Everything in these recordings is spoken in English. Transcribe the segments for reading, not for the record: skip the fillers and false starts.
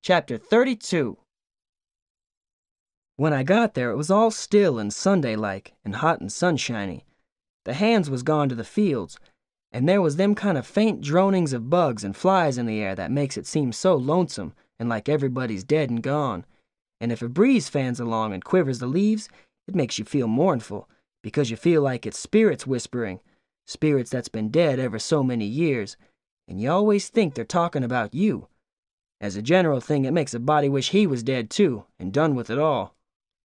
Chapter 32. When I got there, it was all still and Sunday-like, and hot and sunshiny. The hands was gone to the fields, and there was them kind of faint dronings of bugs and flies in the air that makes it seem so lonesome and like everybody's dead and gone. And if a breeze fans along and quivers the leaves, it makes you feel mournful, because you feel like it's spirits whispering, spirits that's been dead ever so many years, and you always think they're talking about you. As a general thing, it makes a body wish he was dead too, and done with it all.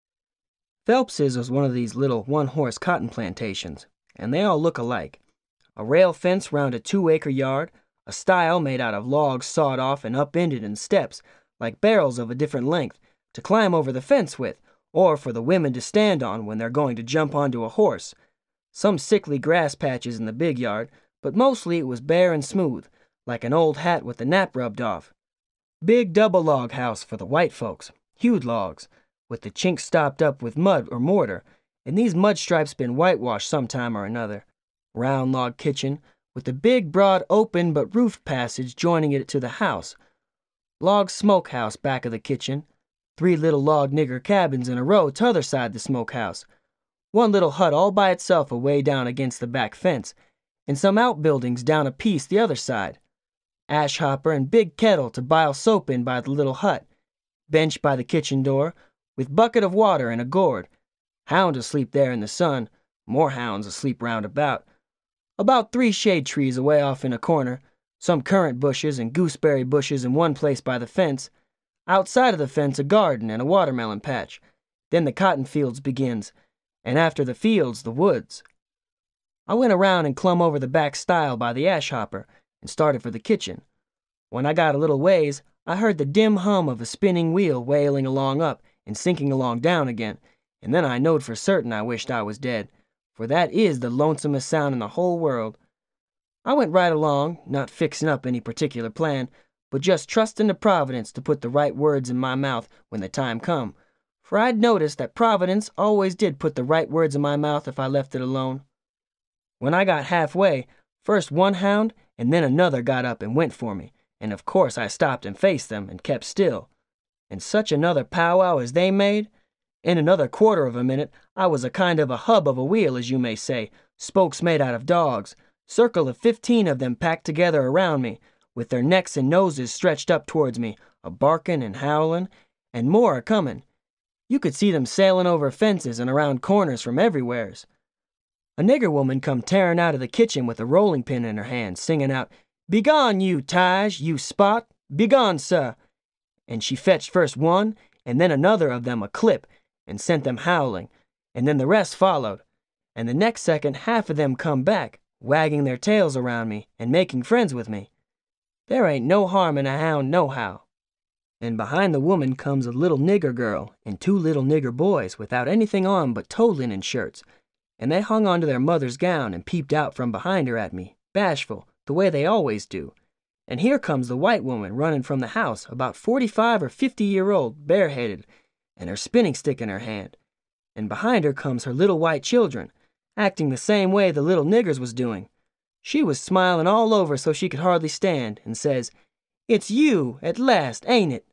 Phelps's was one of these little one-horse cotton plantations, and they all look alike. A rail fence round a 2-acre yard, a stile made out of logs sawed off and upended in steps, like barrels of a different length, to climb over the fence with, or for the women to stand on when they're going to jump onto a horse. Some sickly grass patches in the big yard, but mostly it was bare and smooth, like an old hat with the nap rubbed off. Big double log house for the white folks, hewed logs, with the chinks stopped up with mud or mortar, and these mud stripes been whitewashed sometime or another. Round log kitchen, with the big broad open but roofed passage joining it to the house. Log smokehouse back of the kitchen. 3 little log nigger cabins in a row t'other side the smokehouse. 1 little hut all by itself away down against the back fence, and some outbuildings down a piece the other side. Ash hopper and big kettle to bile soap in by the little hut. Bench by the kitchen door, with bucket of water and a gourd. Hound asleep there in the sun, more hounds asleep round about. About 3 shade trees away off in a corner, some currant bushes and gooseberry bushes in one place by the fence. Outside of the fence a garden and a watermelon patch. Then the cotton fields begins, and after the fields the woods. I went around and clumb over the back stile by the ash hopper, and started for the kitchen. When I got a little ways, I heard the dim hum of a spinning wheel wailing along up and sinking along down again, and then I knowed for certain I wished I was dead, for that is the lonesomest sound in the whole world. I went right along, not fixing up any particular plan, but just trusting to Providence to put the right words in my mouth when the time come, for I'd noticed that Providence always did put the right words in my mouth if I left it alone. When I got halfway, first one hound and then another got up and went for me, and of course I stopped and faced them and kept still. And such another powwow as they made! In another quarter of a minute, I was a kind of a hub of a wheel, as you may say, spokes made out of dogs, circle of 15 of them packed together around me, with their necks and noses stretched up towards me, a-barking and howling, and more a-comin'. You could see them sailing over fences and around corners from everywheres. A nigger woman come tearing out of the kitchen with a rolling pin in her hand, singing out, "Begone, you Tige, you Spot! Begone, sir!" And she fetched first one and then another of them a clip, and sent them howling, and then the rest followed, and the next second half of them come back, wagging their tails around me and making friends with me. There ain't no harm in a hound nohow. And behind the woman comes a little nigger girl and 2 little nigger boys without anything on but toe linen shirts, and they hung onto their mother's gown and peeped out from behind her at me, bashful, the way they always do. And here comes the white woman running from the house, about 45 or 50-year-old, bareheaded, and her spinning stick in her hand. And behind her comes her little white children, acting the same way the little niggers was doing. She was smiling all over so she could hardly stand, and says, "It's you, at last, ain't it?"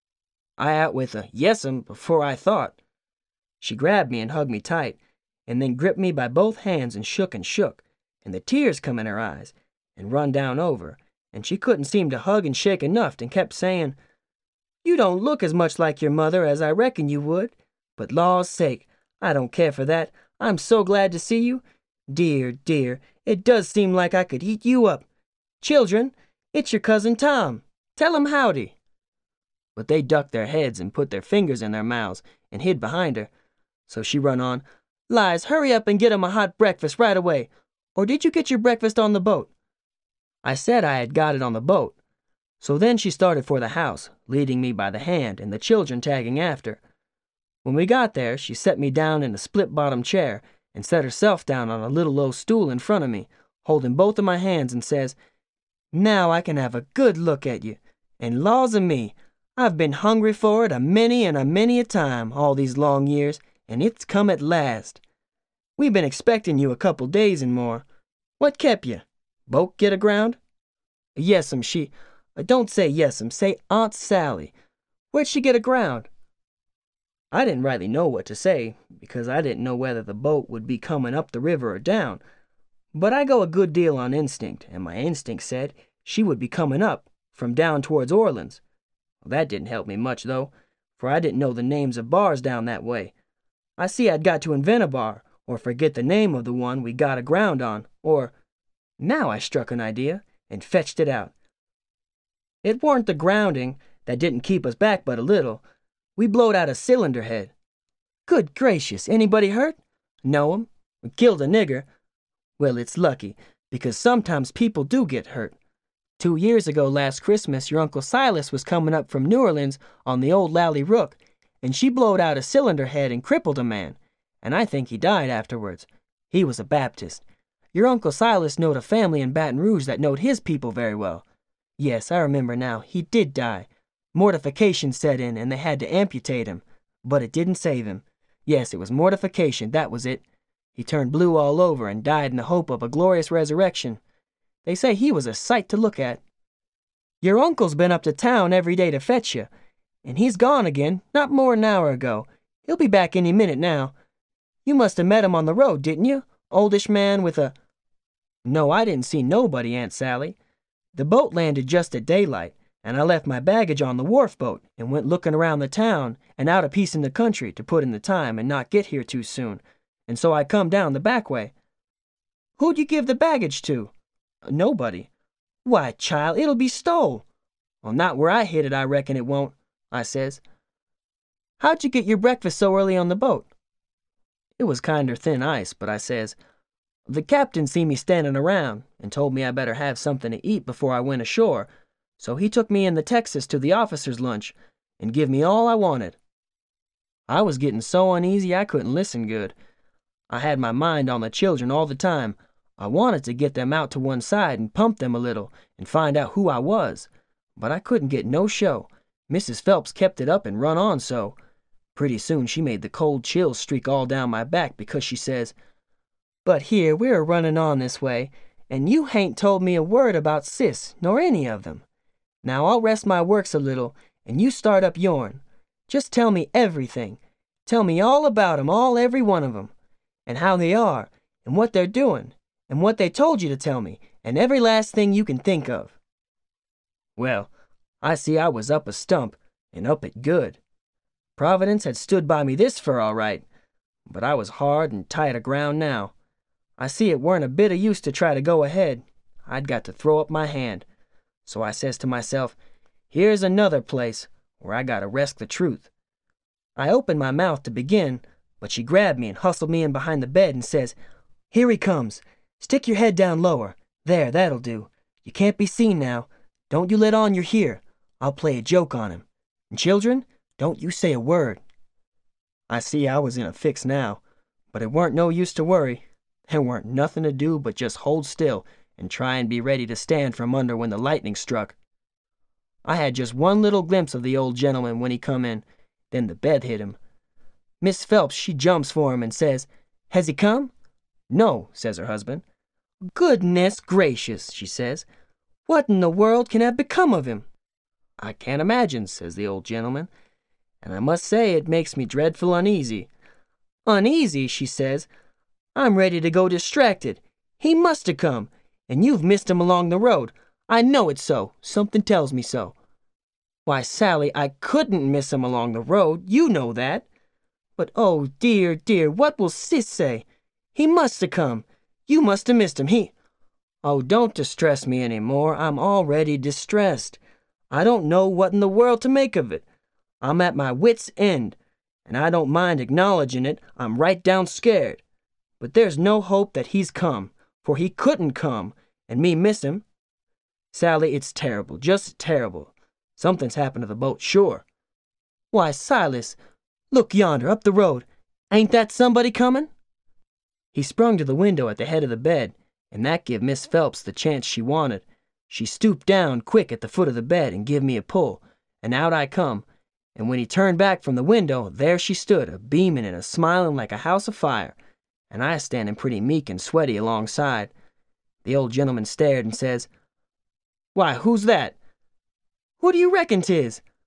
I out with a "Yes'm" before I thought. She grabbed me and hugged me tight, and then gripped me by both hands and shook, and the tears come in her eyes, and run down over, and she couldn't seem to hug and shake enough, and kept saying, "You don't look as much like your mother as I reckon you would, but law's sake, I don't care for that. I'm so glad to see you. Dear, dear, it does seem like I could eat you up. Children, it's your cousin Tom. Tell him howdy." But they ducked their heads and put their fingers in their mouths and hid behind her. So she run on, "Lize, hurry up and get 'em a hot breakfast right away. Or did you get your breakfast on the boat?" I said I had got it on the boat. So then she started for the house, leading me by the hand and the children tagging after. When we got there, she set me down in a split-bottom chair and set herself down on a little low stool in front of me, holding both of my hands, and says, "Now I can have a good look at you. And laws o' me, I've been hungry for it a many and a many a time all these long years, and it's come at last. We been expecting you a couple days and more. What kep' you? Boat get aground?" "Yes'm, she—" "Don't say yes'm, say Aunt Sally. Where'd she get aground?" I didn't rightly know what to say, because I didn't know whether the boat would be coming up the river or down. But I go a good deal on instinct, and my instinct said she would be coming up, from down towards Orleans. Well, that didn't help me much, though, for I didn't know the names of bars down that way. I see I'd got to invent a bar, or forget the name of the one we got aground on, or— Now I struck an idea, and fetched it out. It warn't the grounding that didn't keep us back but a little. We blowed out a cylinder head. Good gracious, anybody hurt? No'm. We killed a nigger. Well, it's lucky, because sometimes people do get hurt. 2 years ago last Christmas, your Uncle Silas was coming up from New Orleans on the old Lally Rook, and she blowed out a cylinder head and crippled a man, and I think he died afterwards. He was a Baptist. Your Uncle Silas knowed a family in Baton Rouge that knowed his people very well. Yes, I remember now, he did die. Mortification set in, and they had to amputate him. But it didn't save him. Yes, it was mortification, that was it. He turned blue all over and died in the hope of a glorious resurrection. They say he was a sight to look at. Your uncle's been up to town every day to fetch you, and he's gone again, not more'n an hour ago. He'll be back any minute now. You must have met him on the road, didn't you? Oldish man with a— No, I didn't see nobody, Aunt Sally. The boat landed just at daylight, and I left my baggage on the wharf boat and went looking around the town and out a piece in the country to put in the time and not get here too soon, and so I come down the back way. Who'd you give the baggage to? Nobody. Why, child, it'll be stole. Well, not where I hid it, I reckon it won't, I says. How'd you get your breakfast so early on the boat? It was kinder thin ice, but I says, the captain seen me standing around and told me I better have something to eat before I went ashore, so he took me in the Texas to the officers' lunch and give me all I wanted. I was getting so uneasy I couldn't listen good. I had my mind on the children all the time. I wanted to get them out to one side and pump them a little and find out who I was, but I couldn't get no show. Mrs. Phelps kept it up and run on so. Pretty soon she made the cold chills streak all down my back because she says, "But here we're running on this way, and you hain't told me a word about Sis, nor any of them. Now I'll rest my works a little, and you start up yourn. Just tell me everything. Tell me all about 'em, all every one of 'em, and how they are, and what they're doing, and what they told you to tell me, and every last thing you can think of." Well, I see I was up a stump, and up it good. Providence had stood by me this fur all right, but I was hard and tight aground now. I see it weren't a bit of use to try to go ahead. I'd got to throw up my hand. So I says to myself, here's another place where I gotta risk the truth. I opened my mouth to begin, but she grabbed me and hustled me in behind the bed and says, "Here he comes. Stick your head down lower. There, that'll do. You can't be seen now. Don't you let on you're here. I'll play a joke on him. And children, don't you say a word." I see I was in a fix now, but it weren't no use to worry. There weren't nothing to do but just hold still and try and be ready to stand from under when the lightning struck. I had just one little glimpse of the old gentleman when he come in, then the bed hit him. Miss Phelps, she jumps for him and says, "Has he come?" "No," says her husband. "Goodness gracious," she says. "What in the world can have become of him?" "I can't imagine," says the old gentleman, "and I must say it makes me dreadful uneasy." "Uneasy," she says. "I'm ready to go distracted. He must have come, and you've missed him along the road. I know it's so. Something tells me so." "Why, Sally, I couldn't miss him along the road. You know that." "But oh, dear, dear, what will Sis say? He must have come. You must have missed him. Oh, don't distress me any more. I'm already distressed. I don't know what in the world to make of it. I'm at my wits' end, and I don't mind acknowledging it. I'm right down scared. But there's no hope that he's come, for he couldn't come, and me miss him. Sally, it's terrible, just terrible. Something's happened to the boat, sure." "Why, Silas, look yonder, up the road. Ain't that somebody coming?" He sprung to the window at the head of the bed, and that give Miss Phelps the chance she wanted. She stooped down quick at the foot of the bed and give me a pull, and out I come, and when he turned back from the window, there she stood, a-beaming and a-smiling like a house afire, and I standing pretty meek and sweaty alongside. The old gentleman stared and says, "Why, who's that?" "Who do you reckon 'tis?"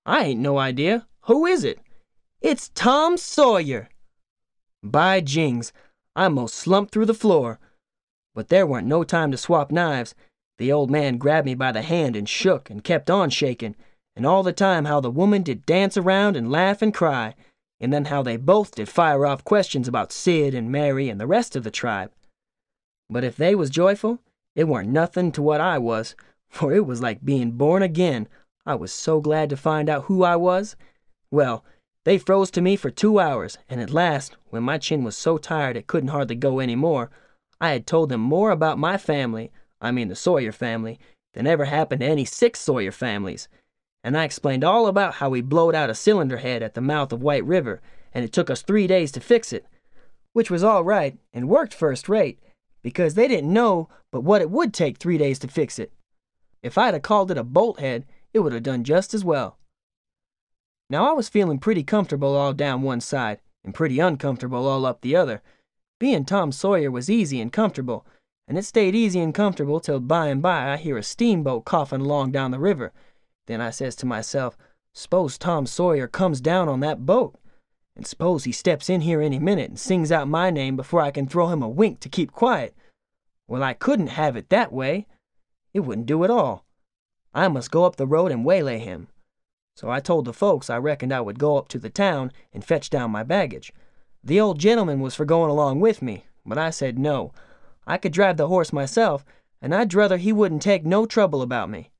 I ain't no idea. Who is it? It's Tom Sawyer. By jings, I most slumped through the floor. But there weren't no time to swap knives. The old man grabbed me by the hand and shook and kept on shaking, and all the time how the woman did dance around and laugh and cry, and then how they both did fire off questions about Sid and Mary and the rest of the tribe. But if they was joyful, it weren't nothing to what I was, for it was like being born again. I was so glad to find out who I was. Well, they froze to me for 2 hours, and at last, when my chin was so tired it couldn't hardly go any more, I had told them more about my family, I mean the Sawyer family, than ever happened to any 6 Sawyer families. And I explained all about how we blowed out a cylinder head at the mouth of White River, and it took us 3 days to fix it. Which was all right, and worked first rate, because they didn't know but what it would take 3 days to fix it. If I'd have called it a bolt head, it would have done just as well. Now I was feeling pretty comfortable all down one side, and pretty uncomfortable all up the other. Being Tom Sawyer was easy and comfortable, and it stayed easy and comfortable till by and by I hear a steamboat coughing along down the river. Then I says to myself, s'pose Tom Sawyer comes down on that boat, and s'pose he steps in here any minute and sings out my name before I can throw him a wink to keep quiet. Well, I couldn't have it that way. It wouldn't do at all. I must go up the road and waylay him. So I told the folks I reckoned I would go up to the town and fetch down my baggage. The old gentleman was for going along with me, but I said no. I could drive the horse myself, and I'd druther he wouldn't take no trouble about me.